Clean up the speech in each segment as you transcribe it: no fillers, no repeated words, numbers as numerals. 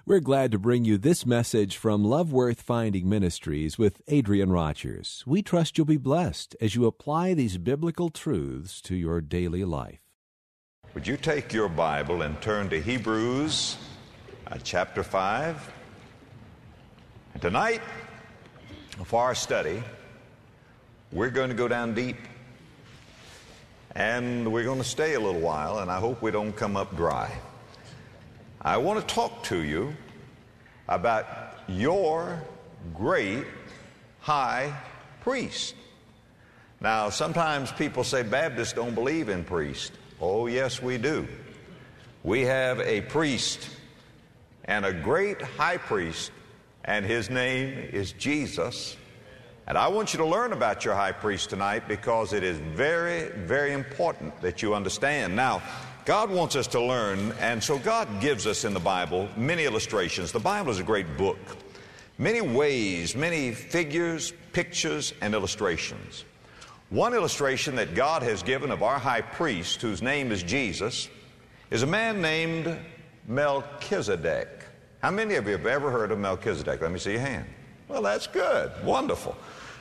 We're glad to bring you this message from Love Worth Finding Ministries with Adrian Rogers. We trust you'll be blessed as you apply these biblical truths to your daily life. Would you take your Bible and turn to Hebrews chapter 5? And tonight, for our study, we're going to go down deep. And we're going to stay a little while, and I hope we don't come up dry. I want to talk to you about your great high priest. Now, sometimes people say Baptists don't believe in priests. Oh, yes, we do. We have a priest and a great high priest, and his name is Jesus. And I want you to learn about your high priest tonight because it is very, very important that you understand. Now, God wants us to learn, and so God gives us in the Bible many illustrations. The Bible is a great book. Many ways, many figures, pictures, and illustrations. One illustration that God has given of our high priest, whose name is Jesus, is a man named Melchizedek. How many of you have ever heard of Melchizedek? Let me see your hand. Well, that's good. Wonderful.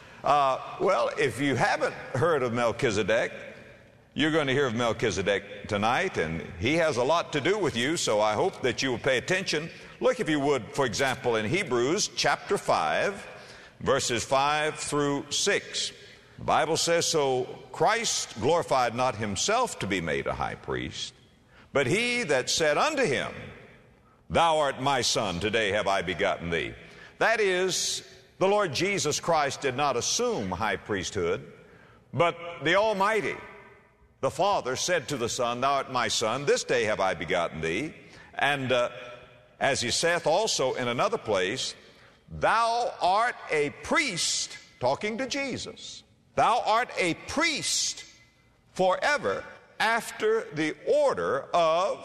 Well, if you haven't heard of Melchizedek, you're going to hear of Melchizedek tonight, and he has a lot to do with you, so I hope that you will pay attention. Look, if you would, for example, in Hebrews chapter 5, verses 5 through 6. The Bible says, "So Christ glorified not himself to be made a high priest, but he that said unto him, Thou art my son, today have I begotten thee." That is, the Lord Jesus Christ did not assume high priesthood, but the Almighty, the Father, said to the Son, "Thou art my son, this day have I begotten thee." And as he saith also in another place, "Thou art a priest," talking to Jesus, "thou art a priest forever after the order of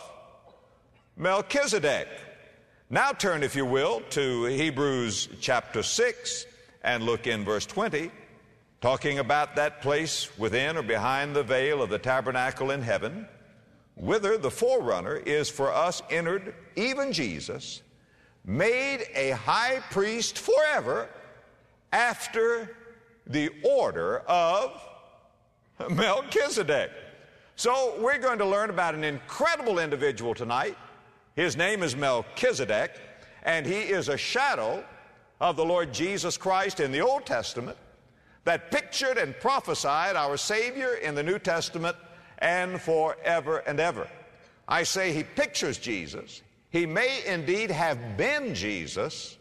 Melchizedek." Now turn, if you will, to Hebrews chapter 6 and look in verse 20. Talking about that place within or behind the veil of the tabernacle in heaven, whither the forerunner is for us entered, even Jesus, made a high priest forever after the order of Melchizedek. So we're going to learn about an incredible individual tonight. His name is Melchizedek, and he is a shadow of the Lord Jesus Christ in the Old Testament, that pictured and prophesied our Savior in the New Testament and forever and ever. I say he pictures Jesus. He may indeed have been Jesus.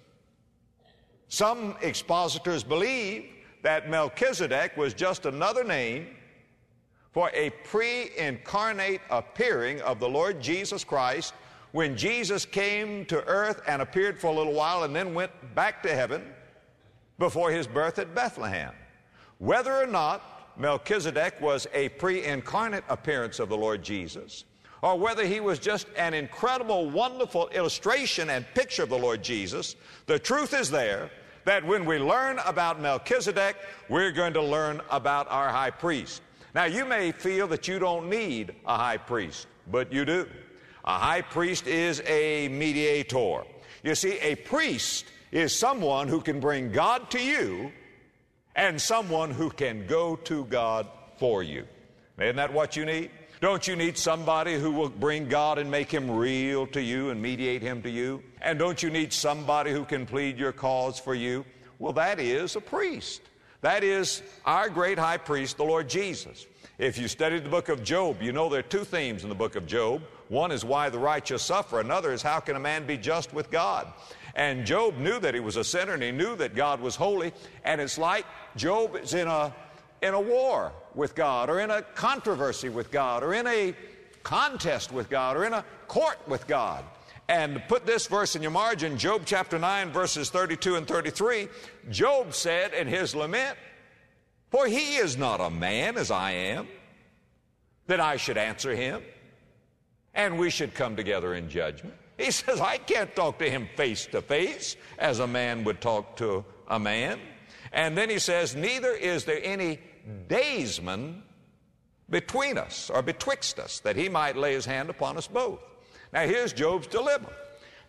Some expositors believe that Melchizedek was just another name for a pre-incarnate appearing of the Lord Jesus Christ when Jesus came to earth and appeared for a little while and then went back to heaven before his birth at Bethlehem. Whether or not Melchizedek was a pre-incarnate appearance of the Lord Jesus, or whether he was just an incredible, wonderful illustration and picture of the Lord Jesus, the truth is there that when we learn about Melchizedek, we're going to learn about our high priest. Now, you may feel that you don't need a high priest, but you do. A high priest is a mediator. You see, a priest is someone who can bring God to you and someone who can go to God for you. Isn't that what you need? Don't you need somebody who will bring God and make him real to you and mediate him to you? And don't you need somebody who can plead your cause for you? Well, that is a priest. That is our great high priest, the Lord Jesus. If you studied the book of Job, you know there are two themes in the book of Job. One is why the righteous suffer. Another is how can a man be just with God? And Job knew that he was a sinner, and he knew that God was holy. And it's like Job is in a war with God, or in a controversy with God, or in a contest with God, or in a court with God. And put this verse in your margin, Job chapter 9, verses 32 and 33. Job said in his lament, "For he is not a man as I am, that I should answer him, and we should come together in judgment." He says, I can't talk to him face to face as a man would talk to a man. And then he says, "Neither is there any daysman between us or betwixt us, that he might lay his hand upon us both." Now here's Job's dilemma.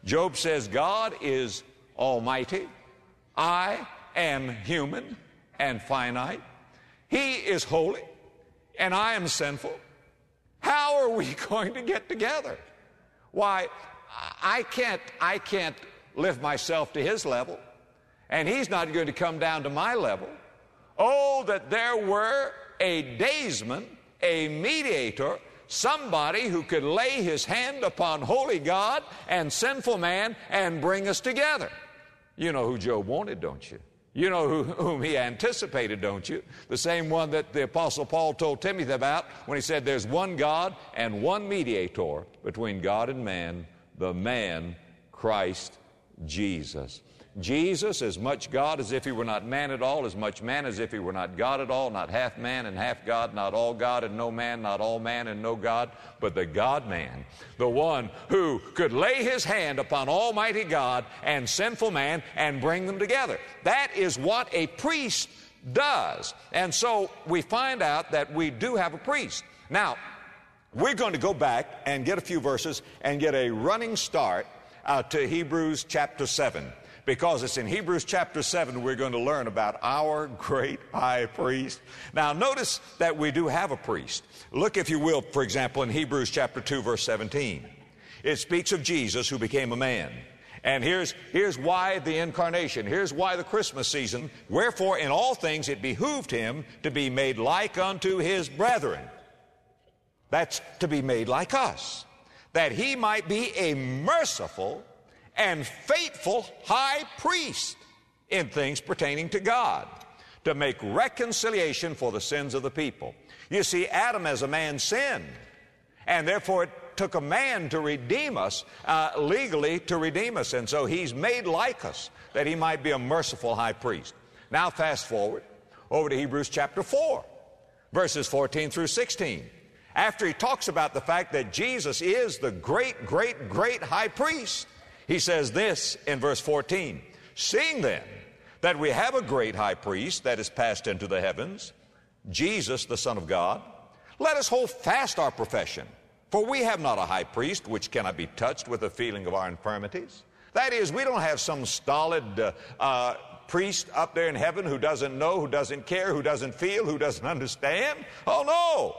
Job says, God is almighty. I am human and finite. He is holy, and I am sinful. How are we going to get together? Why, I can't lift myself to his level, and he's not going to come down to my level. Oh, that there were a daysman, a mediator, somebody who could lay his hand upon holy God and sinful man and bring us together. You know who Job wanted, don't you? You know whom he anticipated, don't you? The same one that the Apostle Paul told Timothy about when he said there's one God and one mediator between God and man, the man Christ Jesus. Jesus, as much God as if he were not man at all, as much man as if he were not God at all, not half man and half God, not all God and no man, not all man and no God, but the God-man, the one who could lay his hand upon almighty God and sinful man and bring them together. That is what a priest does. And so we find out that we do have a priest. Now, we're going to go back and get a few verses and get a running start to Hebrews chapter 7. Because it's in Hebrews chapter 7 we're going to learn about our great high priest. Now notice that we do have a priest. Look, if you will, for example, in Hebrews chapter 2 verse 17. It speaks of Jesus who became a man. And here's why the incarnation. Here's why the Christmas season. Wherefore in all things it behooved him to be made like unto his brethren. That's to be made like us. That he might be a merciful and faithful high priest in things pertaining to God, to make reconciliation for the sins of the people. You see, Adam as a man sinned, and therefore it took a man to redeem us, legally to redeem us, and so he's made like us, that he might be a merciful high priest. Now fast forward over to Hebrews chapter 4, verses 14 through 16. After he talks about the fact that Jesus is the great, great, great high priest, he says this in verse 14, seeing then that we have a great high priest that is passed into the heavens, Jesus, the Son of God, let us hold fast our profession. For we have not a high priest which cannot be touched with the feeling of our infirmities. That is, we don't have some stolid priest up there in heaven who doesn't know, who doesn't care, who doesn't feel, who doesn't understand. Oh no!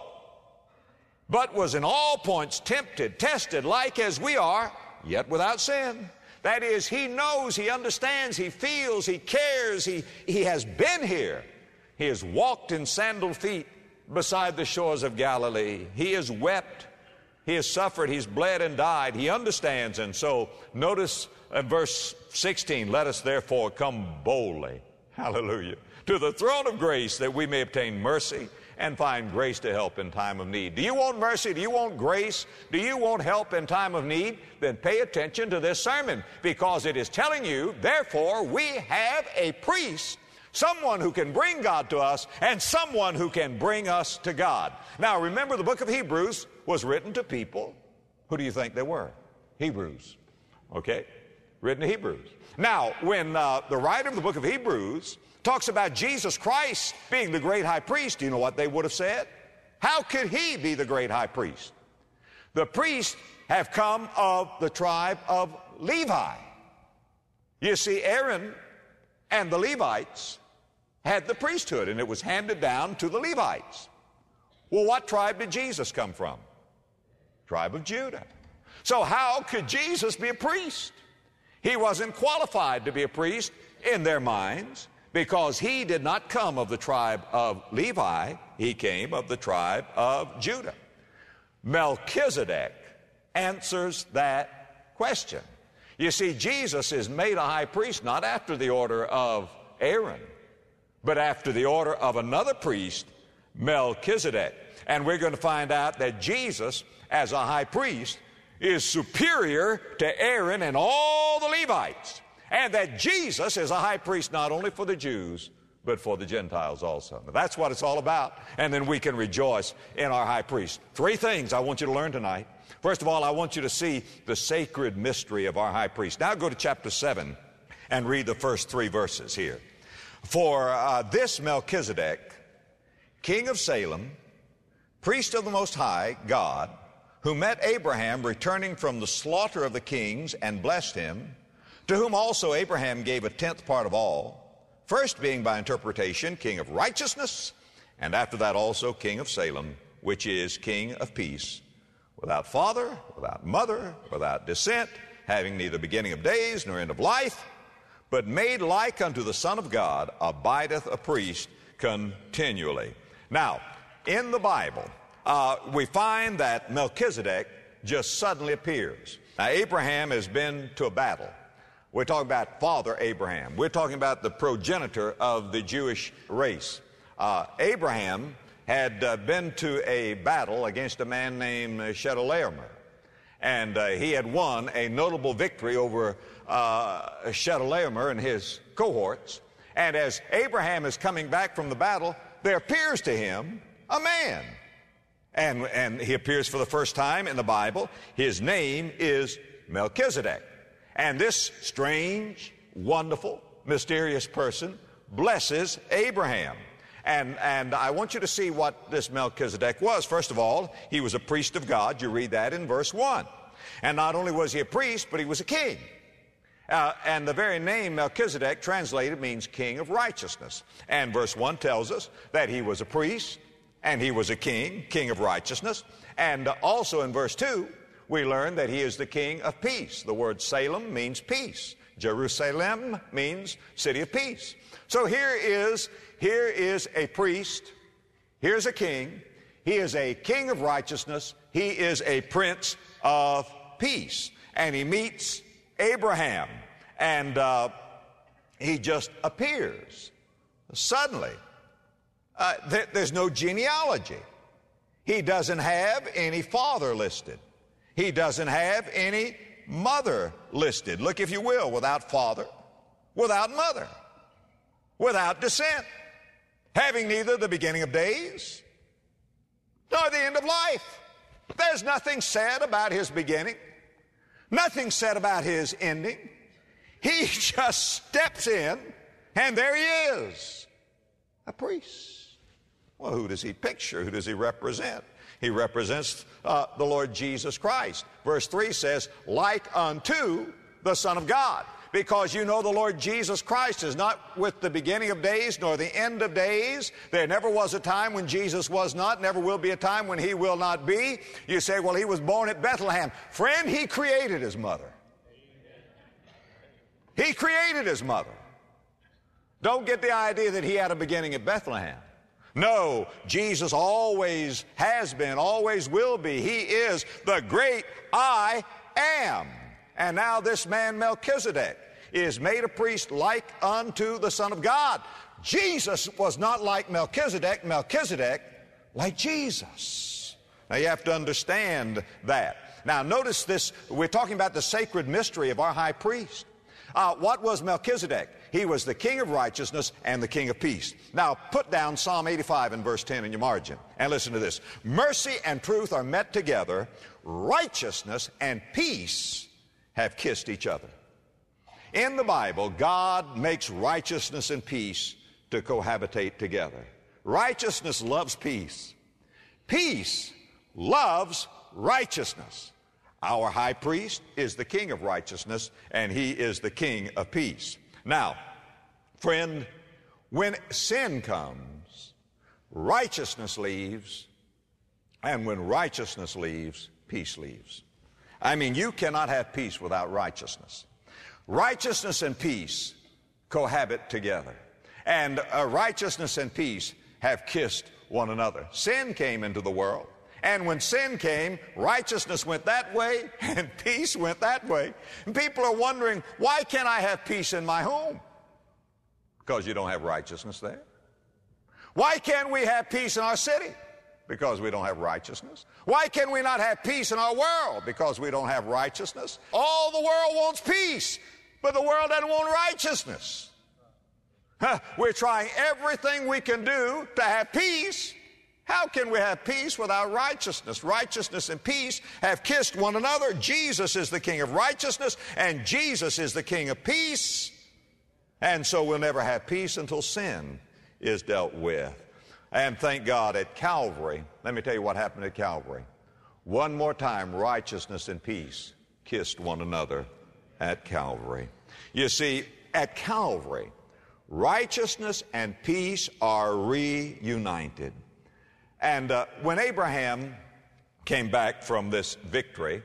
But was in all points tempted, tested like as we are, yet without sin. That is, he knows, he understands, he feels, he cares, he has been here. He has walked in sandal feet beside the shores of Galilee. He has wept, he has suffered, he's bled and died. He understands, and so notice verse 16, let us therefore come boldly, hallelujah, to the throne of grace that we may obtain mercy and find grace to help in time of need. Do you want mercy? Do you want grace? Do you want help in time of need? Then pay attention to this sermon, because it is telling you, therefore, we have a priest, someone who can bring God to us and someone who can bring us to God. Now, remember, the book of Hebrews was written to people. Who do you think they were? Hebrews. Okay? Written to Hebrews. Now, when the writer of the book of Hebrews talks about Jesus Christ being the great high priest, do you know what they would have said? How could he be the great high priest? The priests have come of the tribe of Levi. You see, Aaron and the Levites had the priesthood, and it was handed down to the Levites. Well, what tribe did Jesus come from? Tribe of Judah. So how could Jesus be a priest? He wasn't qualified to be a priest in their minds, because he did not come of the tribe of Levi. He came of the tribe of Judah. Melchizedek answers that question. You see, Jesus is made a high priest not after the order of Aaron, but after the order of another priest, Melchizedek. And we're going to find out that Jesus, as a high priest, is superior to Aaron and all the Levites. And that Jesus is a high priest not only for the Jews, but for the Gentiles also. Now, that's what it's all about. And then we can rejoice in our high priest. Three things I want you to learn tonight. First of all, I want you to see the sacred mystery of our high priest. Now go to chapter 7 and read the first 3 verses here. For this Melchizedek, king of Salem, priest of the Most High God, who met Abraham returning from the slaughter of the kings and blessed him, to whom also Abraham gave a tenth part of all, first being by interpretation king of righteousness, and after that also king of Salem, which is king of peace, without father, without mother, without descent, having neither beginning of days nor end of life, but made like unto the Son of God, abideth a priest continually. Now, in the Bible, we find that Melchizedek just suddenly appears. Now, Abraham has been to a battle. We're talking about Father Abraham. We're talking about the progenitor of the Jewish race. Abraham had been to a battle against a man named Chedorlaomer, and he had won a notable victory over Chedorlaomer and his cohorts. And as Abraham is coming back from the battle, there appears to him a man. And he appears for the first time in the Bible. His name is Melchizedek. And this strange, wonderful, mysterious person blesses Abraham. And I want you to see what this Melchizedek was. First of all, he was a priest of God. You read that in verse 1. And not only was he a priest, but he was a king. And the very name Melchizedek translated means king of righteousness. And verse 1 tells us that he was a priest and he was a king, king of righteousness. And also in verse 2, we learn that he is the king of peace. The word Salem means peace. Jerusalem means city of peace. So here is a priest, here's a king, he is a king of righteousness, he is a prince of peace. And he meets Abraham, and he just appears suddenly. There's no genealogy. He doesn't have any father listed. He doesn't have any mother listed. Look, if you will, without father, without mother, without descent, having neither the beginning of days nor the end of life. There's nothing said about his beginning, nothing said about his ending. He just steps in, and there he is, a priest. Well, who does he picture? Who does he represent? He represents the Lord Jesus Christ. Verse 3 says, like unto the Son of God. Because you know the Lord Jesus Christ is not with the beginning of days nor the end of days. There never was a time when Jesus was not, never will be a time when he will not be. You say, well, he was born at Bethlehem. Friend, he created his mother. He created his mother. Don't get the idea that he had a beginning at Bethlehem. No, Jesus always has been, always will be. He is the great I am. And now this man Melchizedek is made a priest like unto the Son of God. Jesus was not like Melchizedek, Melchizedek like Jesus. Now you have to understand that. Now notice this, we're talking about the sacred mystery of our high priest. What was Melchizedek? He was the king of righteousness and the king of peace. Now put down Psalm 85 and verse 10 in your margin and listen to this. Mercy and truth are met together. Righteousness and peace have kissed each other. In the Bible, God makes righteousness and peace to cohabitate together. Righteousness loves peace. Peace loves righteousness. Our high priest is the king of righteousness, and he is the king of peace. Now, friend, when sin comes, righteousness leaves, and when righteousness leaves, peace leaves. I mean, you cannot have peace without righteousness. Righteousness and peace cohabit together, and righteousness and peace have kissed one another. Sin came into the world. And when sin came, righteousness went that way and peace went that way. And people are wondering, why can't I have peace in my home? Because you don't have righteousness there. Why can't we have peace in our city? Because we don't have righteousness. Why can we not have peace in our world? Because we don't have righteousness. All the world wants peace, but the world doesn't want righteousness. We're trying everything we can do to have peace. How can we have peace without righteousness? Righteousness and peace have kissed one another. Jesus is the king of righteousness, and Jesus is the king of peace. And so we'll never have peace until sin is dealt with. And thank God at Calvary, let me tell you what happened at Calvary. One more time, righteousness and peace kissed one another at Calvary. You see, at Calvary, righteousness and peace are reunited. And when Abraham came back from this victory,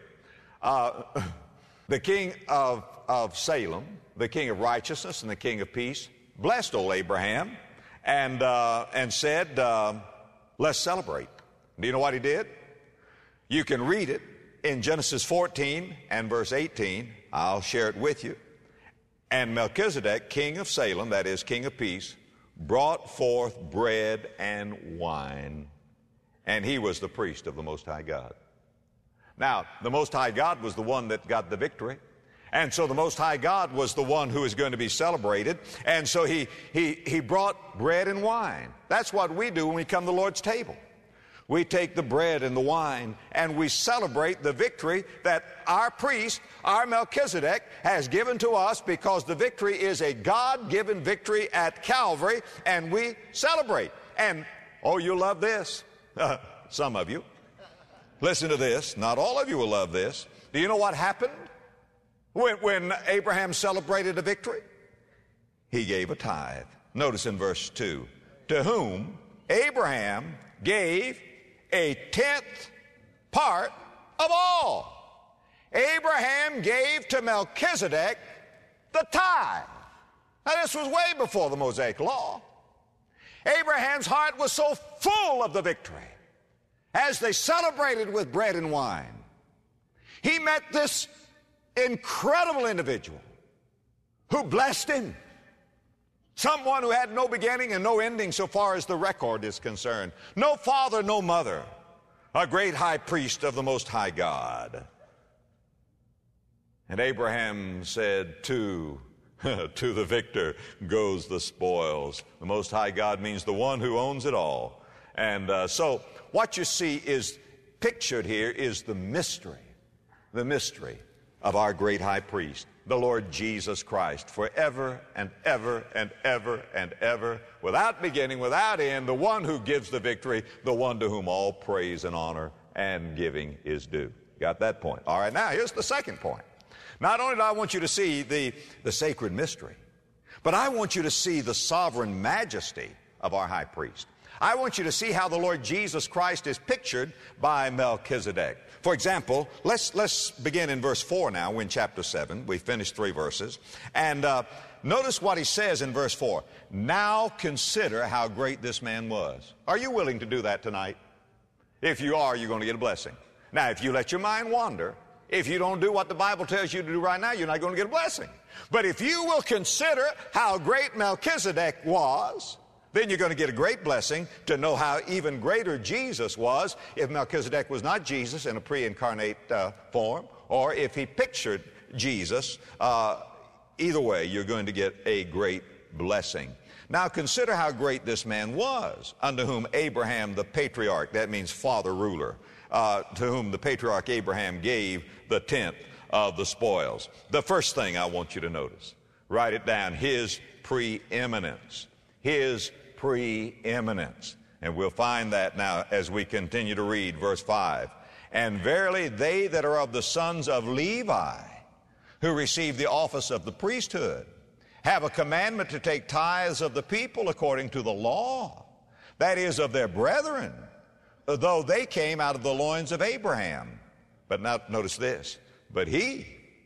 the king of Salem, the king of righteousness and the king of peace, blessed old Abraham and said, let's celebrate. Do you know what he did? You can read it in Genesis 14 and verse 18. I'll share it with you. And Melchizedek, king of Salem, that is, king of peace, brought forth bread and wine, and he was the priest of the Most High God. Now, the Most High God was the one that got the victory, and so the Most High God was the one who is going to be celebrated, and so he brought bread and wine. That's what we do when we come to the Lord's table. We take the bread and the wine and we celebrate the victory that our priest, our Melchizedek, has given to us, because the victory is a God-given victory at Calvary, and we celebrate. And, oh, you love this. Some of you. Listen to this. Not all of you will love this. Do you know what happened when Abraham celebrated a victory? He gave a tithe. Notice in verse 2, to whom Abraham gave a 10th part of all. Abraham gave to Melchizedek the tithe. Now, this was way before the Mosaic Law. Abraham's heart was so full of the victory as they celebrated with bread and wine. He met this incredible individual who blessed him. Someone who had no beginning and no ending so far as the record is concerned. No father, no mother. A great high priest of the Most High God. And Abraham said, to the victor goes the spoils. The Most High God means the one who owns it all. And so what you see is pictured here is the mystery of our great high priest, the Lord Jesus Christ, forever and ever and ever and ever, without beginning, without end, the one who gives the victory, the one to whom all praise and honor and giving is due. Got that point? All right, now here's the second point. Not only do I want you to see the sacred mystery, but I want you to see the sovereign majesty of our high priest. I want you to see how the Lord Jesus Christ is pictured by Melchizedek. For example, let's begin in verse 4 now. We're in chapter 7. We finished 3 verses. And notice what he says in verse 4. Now consider how great this man was. Are you willing to do that tonight? If you are, you're going to get a blessing. Now, if you let your mind wander, if you don't do what the Bible tells you to do right now, you're not going to get a blessing. But if you will consider how great Melchizedek was, then you're going to get a great blessing to know how even greater Jesus was if Melchizedek was not Jesus in a pre-incarnate form, or if he pictured Jesus. Either way, you're going to get a great blessing. Now consider how great this man was, unto whom Abraham the patriarch, that means father ruler, to whom the patriarch Abraham gave the 10th of the spoils. The first thing I want you to notice, write it down, his preeminence. His preeminence. And we'll find that now as we continue to read verse 5. And verily they that are of the sons of Levi, who receive the office of the priesthood, have a commandment to take tithes of the people according to the law, that is, of their brethren, though they came out of the loins of Abraham. But now notice this, but he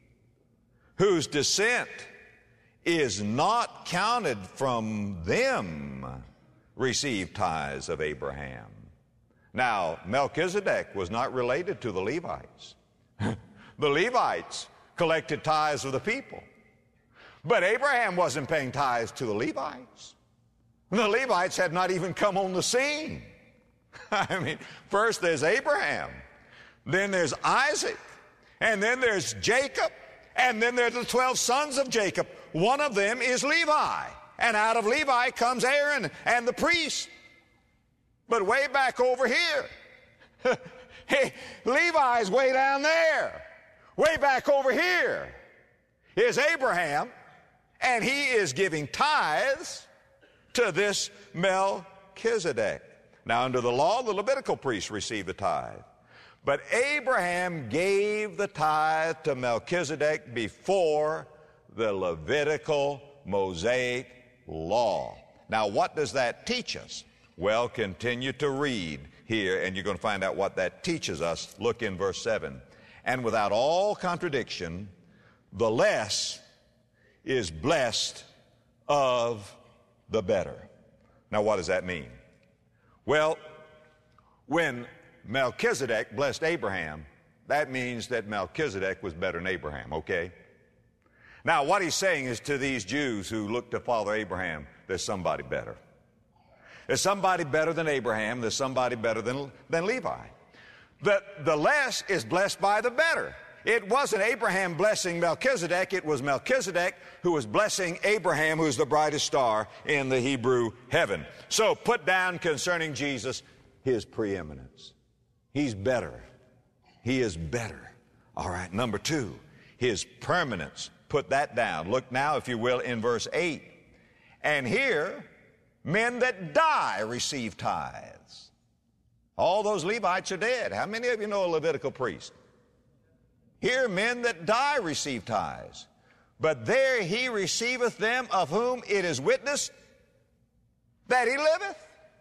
whose descent is not counted from them received tithes of Abraham. Now, Melchizedek was not related to the Levites. The Levites collected tithes of the people. But Abraham wasn't paying tithes to the Levites. The Levites had not even come on the scene. I mean, first there's Abraham, then there's Isaac, and then there's Jacob, and then there's the 12 sons of Jacob. One of them is Levi, and out of Levi comes Aaron and the priest. But way back over here, hey, Levi's way down there. Way back over here is Abraham, and he is giving tithes to this Melchizedek. Now, under the law, the Levitical priests received the tithe. But Abraham gave the tithe to Melchizedek before the Levitical Mosaic law. Now, what does that teach us? Well, continue to read here, and you're going to find out what that teaches us. Look in verse 7. And without all contradiction, the less is blessed of the better. Now, what does that mean? Well, when Melchizedek blessed Abraham, that means that Melchizedek was better than Abraham, okay? Now, what he's saying is to these Jews who look to Father Abraham, there's somebody better. There's somebody better than Abraham. There's somebody better than Levi. The less is blessed by the better. It wasn't Abraham blessing Melchizedek. It was Melchizedek who was blessing Abraham, who's the brightest star in the Hebrew heaven. So put down concerning Jesus his preeminence. He's better. He is better. All right, number 2, his permanence. Put that down. Look now, if you will, in verse 8. And here, men that die receive tithes. All those Levites are dead. How many of you know a Levitical priest? Here, men that die receive tithes. But there he receiveth them of whom it is witnessed that he liveth.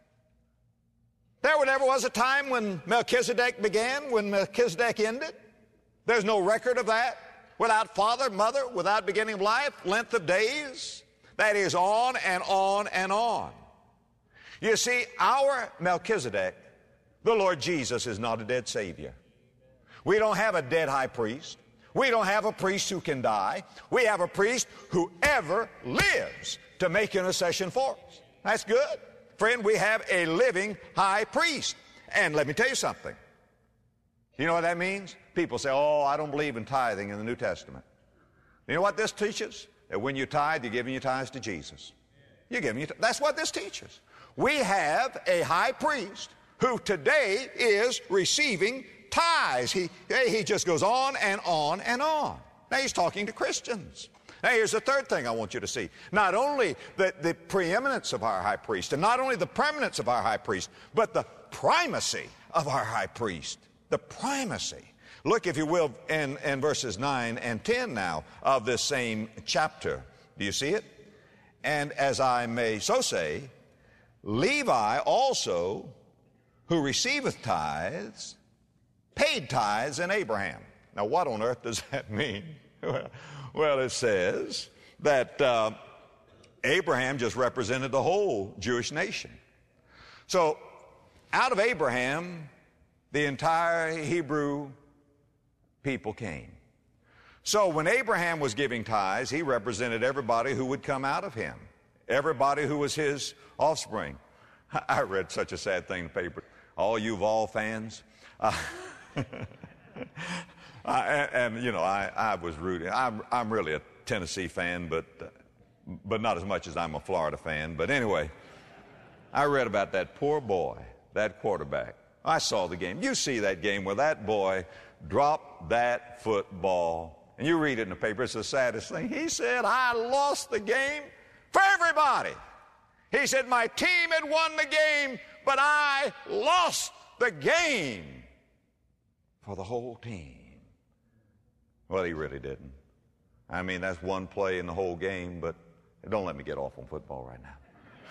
There never was a time when Melchizedek began, when Melchizedek ended. There's no record of that. Without father, mother, without beginning of life, length of days. That is on and on and on. You see, our Melchizedek, the Lord Jesus, is not a dead Savior. We don't have a dead high priest. We don't have a priest who can die. We have a priest who ever lives to make intercession for us. That's good. Friend, we have a living high priest. And let me tell you something. You know what that means? People say, oh, I don't believe in tithing in the New Testament. You know what this teaches? That when you tithe, you're giving your tithes to Jesus. You're giving that's what this teaches. We have a high priest who today is receiving tithes. He just goes on and on and on. Now he's talking to Christians. Now here's the third thing I want you to see. Not only the preeminence of our high priest, and not only the permanence of our high priest, but the primacy of our high priest. The primacy. Look, if you will, in verses 9 and 10 now of this same chapter. Do you see it? And as I may so say, Levi also, who receiveth tithes, paid tithes in Abraham. Now, what on earth does that mean? Well, it says that Abraham just represented the whole Jewish nation. So, out of Abraham, the entire Hebrew people came. So when Abraham was giving tithes, he represented everybody who would come out of him, everybody who was his offspring. I read such a sad thing in the paper. All you Vol fans, I was rooting. I'm really a Tennessee fan, but not as much as I'm a Florida fan. But anyway, I read about that poor boy, that quarterback. I saw the game. You see that game where that boy dropped that football. And you read it in the paper. It's the saddest thing. He said, I lost the game for everybody. He said, my team had won the game, but I lost the game for the whole team. Well, he really didn't. I mean, that's one play in the whole game, but don't let me get off on football right now.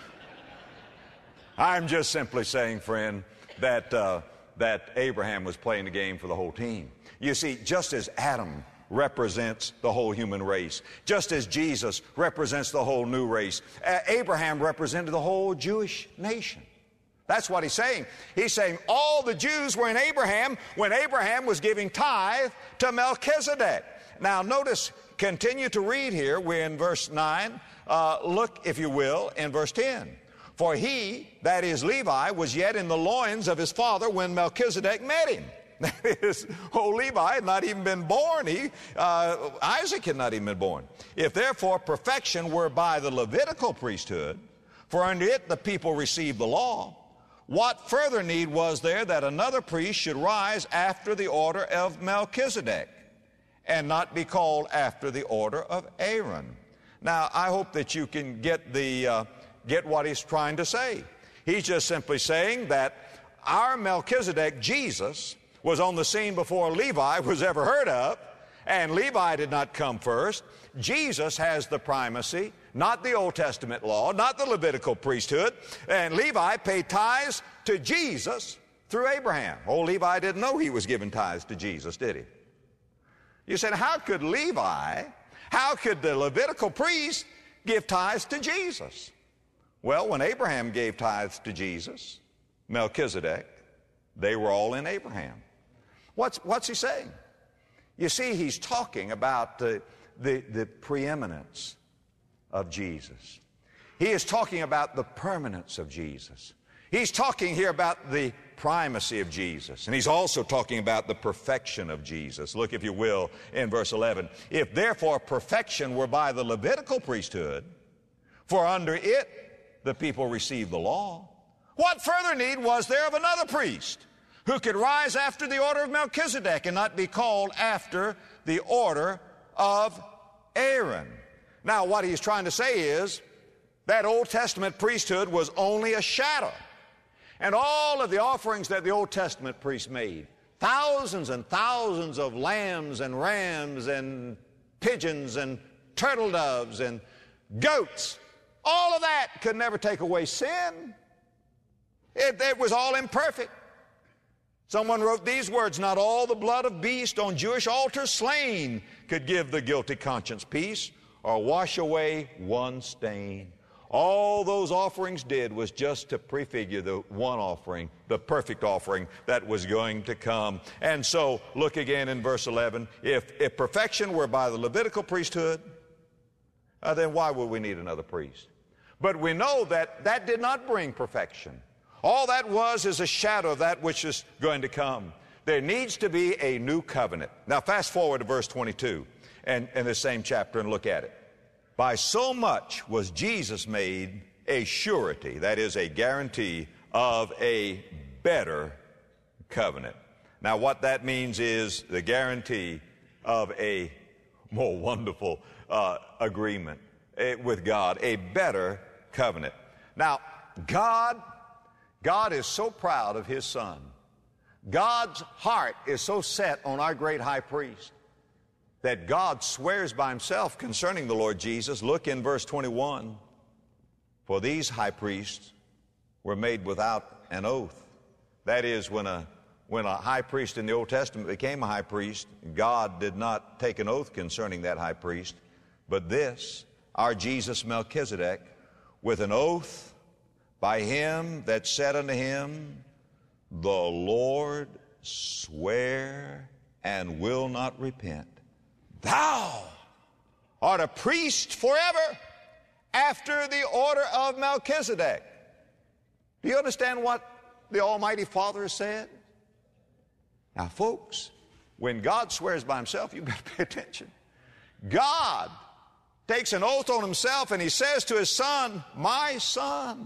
I'm just simply saying, friend, that Abraham was playing the game for the whole team. You see, just as Adam represents the whole human race, just as Jesus represents the whole new race, Abraham represented the whole Jewish nation. That's what he's saying. He's saying all the Jews were in Abraham when Abraham was giving tithe to Melchizedek. Now notice, continue to read here. We're in verse 9. Look, if you will, in verse 10. For he, that is Levi, was yet in the loins of his father when Melchizedek met him. That is, Levi had not even been born. Isaac had not even been born. If therefore perfection were by the Levitical priesthood, for under it the people received the law, what further need was there that another priest should rise after the order of Melchizedek, and not be called after the order of Aaron? Now, I hope that you can get what he's trying to say. He's just simply saying that our Melchizedek, Jesus, was on the scene before Levi was ever heard of, and Levi did not come first. Jesus has the primacy, not the Old Testament law, not the Levitical priesthood, and Levi paid tithes to Jesus through Abraham. Old Levi didn't know he was giving tithes to Jesus, did he? You said, how could the Levitical priest give tithes to Jesus? Well, when Abraham gave tithes to Jesus, Melchizedek, they were all in Abraham. What's he saying? You see, he's talking about the preeminence of Jesus. He is talking about the permanence of Jesus. He's talking here about the primacy of Jesus. And he's also talking about the perfection of Jesus. Look, if you will, in verse 11. If therefore perfection were by the Levitical priesthood, for under it the people received the law, what further need was there of another priest who could rise after the order of Melchizedek and not be called after the order of Aaron? Now, what he's trying to say is that Old Testament priesthood was only a shadow. And all of the offerings that the Old Testament priests made, thousands and thousands of lambs and rams and pigeons and turtle doves and goats, all of that could never take away sin. It was all imperfect. Someone wrote these words, not all the blood of beast on Jewish altars slain could give the guilty conscience peace or wash away one stain. All those offerings did was just to prefigure the one offering, the perfect offering that was going to come. And so, look again in verse 11. If perfection were by the Levitical priesthood, then why would we need another priest? But we know that that did not bring perfection. All that was is a shadow of that which is going to come. There needs to be a new covenant. Now, fast forward to verse 22 and in the same chapter and look at it. By so much was Jesus made a surety, that is, a guarantee of a better covenant. Now, what that means is the guarantee of a more wonderful agreement with God, a better covenant. Now, God is so proud of His Son. God's heart is so set on our great high priest that God swears by Himself concerning the Lord Jesus. Look in verse 21. For these high priests were made without an oath. That is, when a high priest in the Old Testament became a high priest, God did not take an oath concerning that high priest. But this, our Jesus Melchizedek, with an oath by Him that said unto him, the Lord swear and will not repent. Thou art a priest forever after the order of Melchizedek. Do you understand what the Almighty Father has said? Now, folks, when God swears by Himself, you've got to pay attention. God takes an oath on Himself and He says to His Son, my Son,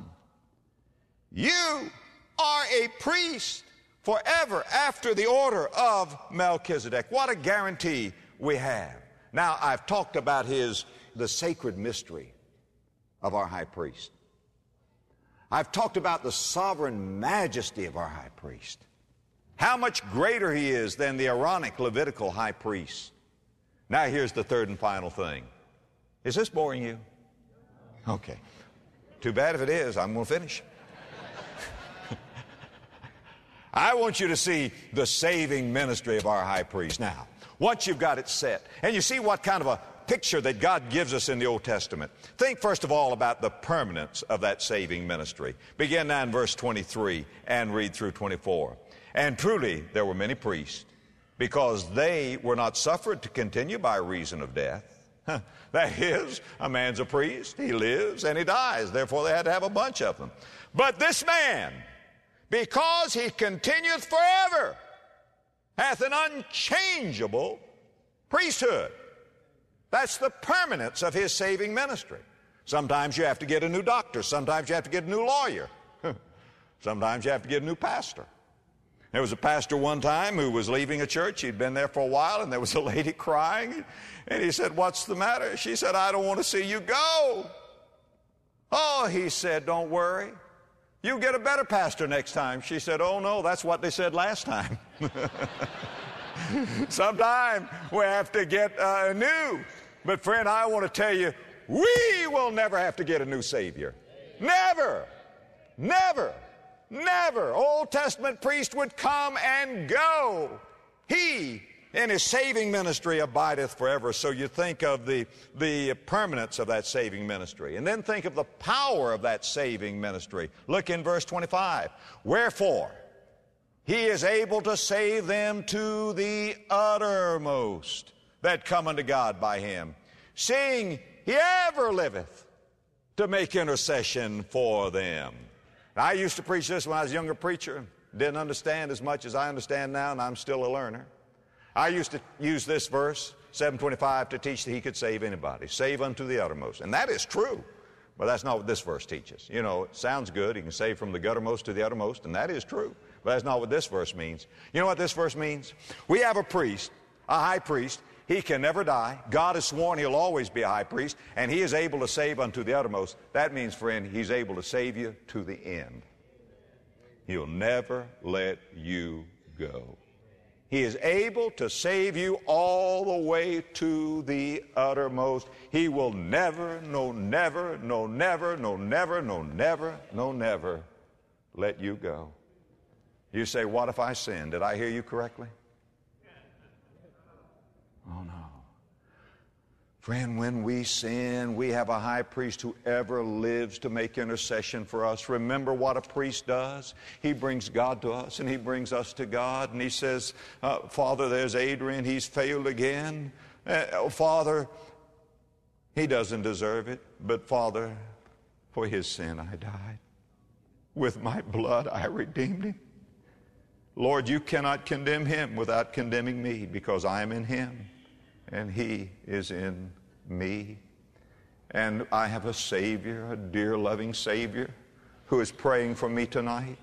you are a priest forever after the order of Melchizedek. What a guarantee we have. Now, I've talked about the sacred mystery of our high priest. I've talked about the sovereign majesty of our high priest. How much greater he is than the Aaronic Levitical high priest. Now, here's the third and final thing. Is this boring you? Okay. Too bad if it is. I'm going to finish. I want you to see the saving ministry of our high priest. Now, once you've got it set, and you see what kind of a picture that God gives us in the Old Testament, think first of all about the permanence of that saving ministry. Begin now in verse 23 and read through 24. And truly there were many priests, because they were not suffered to continue by reason of death. That is, a man's a priest, he lives and he dies. Therefore they had to have a bunch of them. But this man, because he continueth forever, hath an unchangeable priesthood. That's the permanence of his saving ministry. Sometimes you have to get a new doctor. Sometimes you have to get a new lawyer. Sometimes you have to get a new pastor. There was a pastor one time who was leaving a church. He'd been there for a while, and there was a lady crying. And he said, what's the matter? She said, I don't want to see you go. Oh, he said, don't worry. You get a better pastor next time. She said, oh, no, that's what they said last time. Sometime we have to get new. But friend, I want to tell you, we will never have to get a new Savior. Never. Never. Never. Old Testament priest would come and go. He, in his saving ministry, abideth forever. So you think of the permanence of that saving ministry. And then think of the power of that saving ministry. Look in verse 25. Wherefore, he is able to save them to the uttermost that come unto God by him, seeing he ever liveth to make intercession for them. Now, I used to preach this when I was a younger preacher. Didn't understand as much as I understand now, and I'm still a learner. I used to use this verse, 7:25, to teach that he could save anybody. Save unto the uttermost. And that is true. But that's not what this verse teaches. You know, it sounds good. He can save from the guttermost to the uttermost, and that is true. But that's not what this verse means. You know what this verse means? We have a priest, a high priest. He can never die. God has sworn he'll always be a high priest, and he is able to save unto the uttermost. That means, friend, he's able to save you to the end. He'll never let you go. He is able to save you all the way to the uttermost. He will never, no never, no never, no never, no never, no never let you go. You say, what if I sin? Did I hear you correctly? Oh, no. Friend, when we sin, we have a high priest who ever lives to make intercession for us. Remember what a priest does? He brings God to us, and he brings us to God. And he says, Father, there's Adrian. He's failed again. Father, he doesn't deserve it. But Father, for his sin I died. With my blood I redeemed him. Lord, you cannot condemn him without condemning me, because I am in him and he is in me. And I have a Savior, a dear, loving Savior, who is praying for me tonight.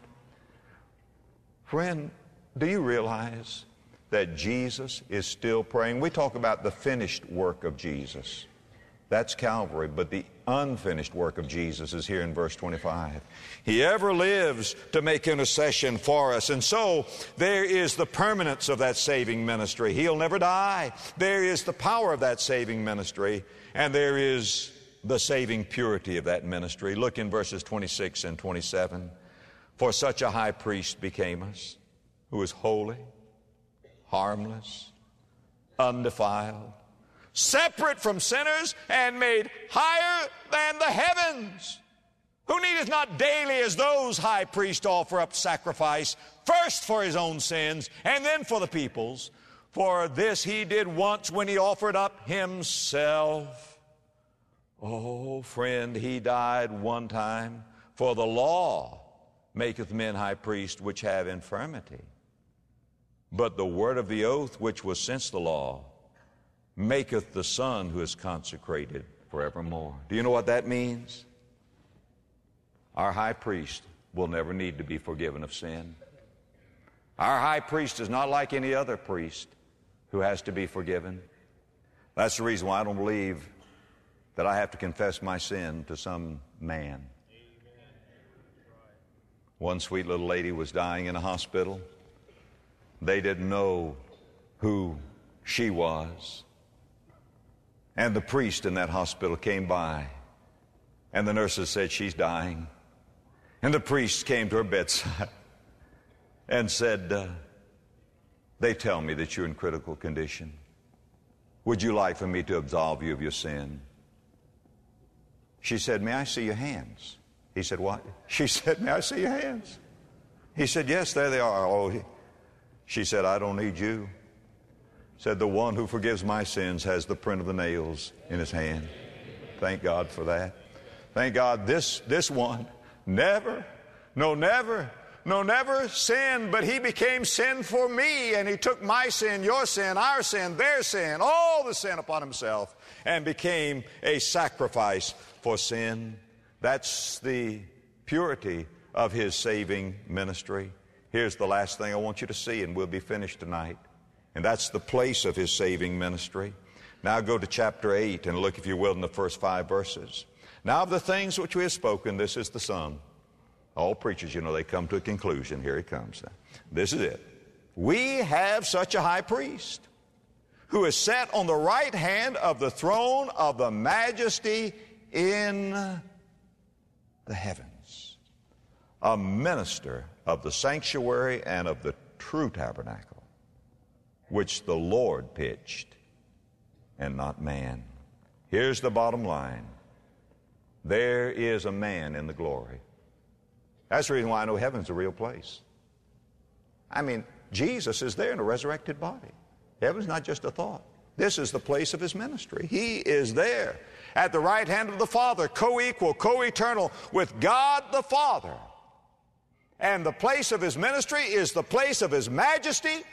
Friend, do you realize that Jesus is still praying? We talk about the finished work of Jesus. That's Calvary, but the unfinished work of Jesus is here in verse 25. He ever lives to make intercession for us. And so there is the permanence of that saving ministry. He'll never die. There is the power of that saving ministry, and there is the saving purity of that ministry. Look in verses 26 and 27. For such a high priest became us, who is holy, harmless, undefiled, separate from sinners, and made higher than the heavens, who needeth not daily as those high priests offer up sacrifice, first for his own sins, and then for the people's. For this he did once when he offered up himself. Oh, friend, he died one time. For the law maketh men high priests which have infirmity. But the word of the oath, which was since the law, maketh the Son who is consecrated forevermore. Do you know what that means? Our high priest will never need to be forgiven of sin. Our high priest is not like any other priest who has to be forgiven. That's the reason why I don't believe that I have to confess my sin to some man. One sweet little lady was dying in a hospital. They didn't know who she was. And the priest in that hospital came by, and the nurses said, she's dying. And the priest came to her bedside and said, they tell me that you're in critical condition. Would you like for me to absolve you of your sin? She said, may I see your hands? He said, what? She said, may I see your hands? He said, yes, there they are. Oh, she said, I don't need you. Said, the one who forgives my sins has the print of the nails in his hand. Thank God for that. Thank God this one never sinned, but he became sin for me, and he took my sin, your sin, our sin, their sin, all the sin upon himself, and became a sacrifice for sin. That's the purity of his saving ministry. Here's the last thing I want you to see, and we'll be finished tonight. And that's the place of his saving ministry. Now go to chapter 8 and look, if you will, in the first 5 verses. Now of the things which we have spoken, this is the sum. All preachers, you know, they come to a conclusion. Here it comes. This is it. We have such a high priest who is set on the right hand of the throne of the majesty in the heavens, a minister of the sanctuary and of the true tabernacle, which the Lord pitched and not man. Here's the bottom line. There is a man in the glory. That's the reason why I know heaven's a real place. I mean, Jesus is there in a resurrected body. Heaven's not just a thought. This is the place of his ministry. He is there at the right hand of the Father, co-equal, co-eternal with God the Father. And the place of his ministry is the place of his majesty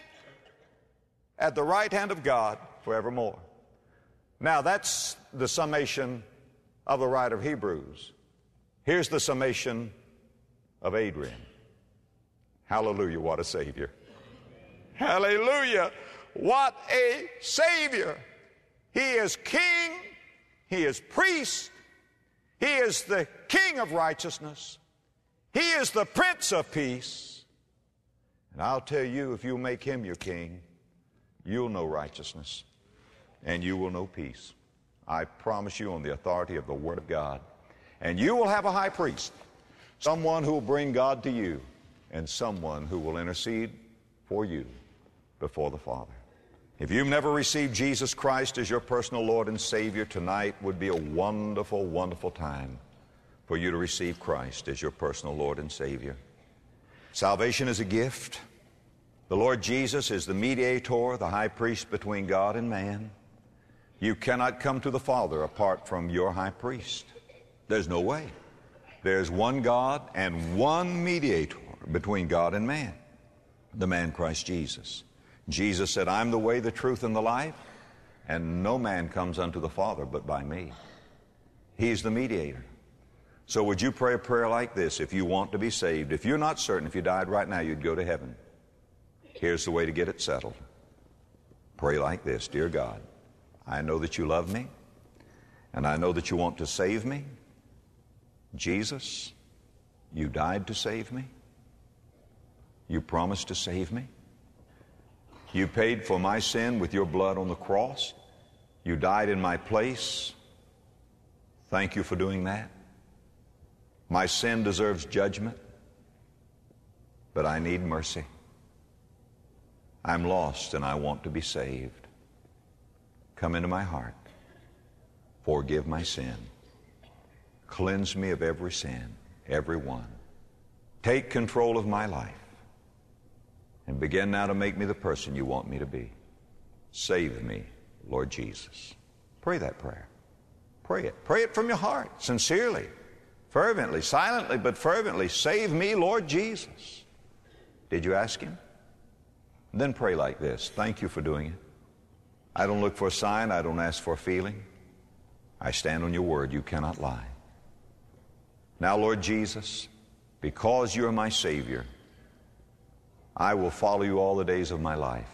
at the right hand of God forevermore. Now that's the summation of the writer of Hebrews. Here's the summation of Adrian. Hallelujah, what a Savior. Hallelujah, what a Savior. He is King, he is priest, he is the King of righteousness, he is the Prince of peace. And I'll tell you, if you make him your king, you'll know righteousness and you will know peace. I promise you on the authority of the Word of God. And you will have a high priest, someone who will bring God to you, and someone who will intercede for you before the Father. If you've never received Jesus Christ as your personal Lord and Savior, tonight would be a wonderful, wonderful time for you to receive Christ as your personal Lord and Savior. Salvation is a gift. The Lord Jesus is the mediator, the high priest between God and man. You cannot come to the Father apart from your high priest. There's no way. There's one God and one mediator between God and man, the man Christ Jesus. Jesus said, I'm the way, the truth, and the life, and no man comes unto the Father but by me. He's the mediator. So would you pray a prayer like this if you want to be saved? If you're not certain, if you died right now, you'd go to heaven. Here's the way to get it settled. Pray like this. Dear God, I know that you love me, and I know that you want to save me. Jesus, you died to save me. You promised to save me. You paid for my sin with your blood on the cross. You died in my place. Thank you for doing that. My sin deserves judgment, but I need mercy. I'm lost and I want to be saved. Come into my heart. Forgive my sin. Cleanse me of every sin, every one. Take control of my life and begin now to make me the person you want me to be. Save me, Lord Jesus. Pray that prayer. Pray it. Pray it from your heart, sincerely, fervently, silently, but fervently. Save me, Lord Jesus. Did you ask him? Then pray like this. Thank you for doing it. I don't look for a sign. I don't ask for a feeling. I stand on your word. You cannot lie. Now, Lord Jesus, because you are my Savior, I will follow you all the days of my life.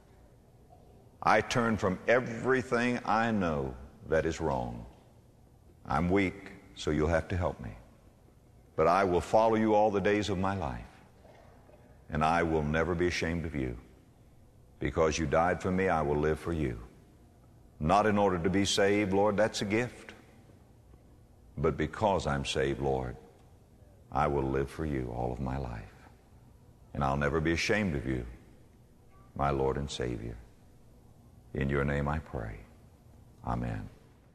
I turn from everything I know that is wrong. I'm weak, so you'll have to help me. But I will follow you all the days of my life. And I will never be ashamed of you. Because you died for me, I will live for you. Not in order to be saved, Lord, that's a gift. But because I'm saved, Lord, I will live for you all of my life. And I'll never be ashamed of you, my Lord and Savior. In your name I pray. Amen.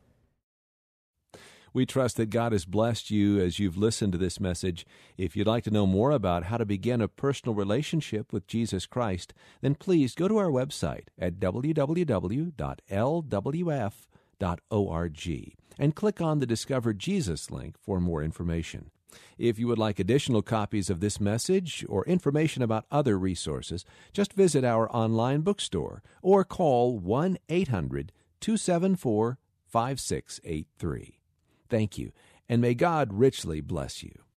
We trust that God has blessed you as you've listened to this message. If you'd like to know more about how to begin a personal relationship with Jesus Christ, then please go to our website at www.lwf.org and click on the Discover Jesus link for more information. If you would like additional copies of this message or information about other resources, just visit our online bookstore or call 1-800-274-5683. Thank you, and may God richly bless you.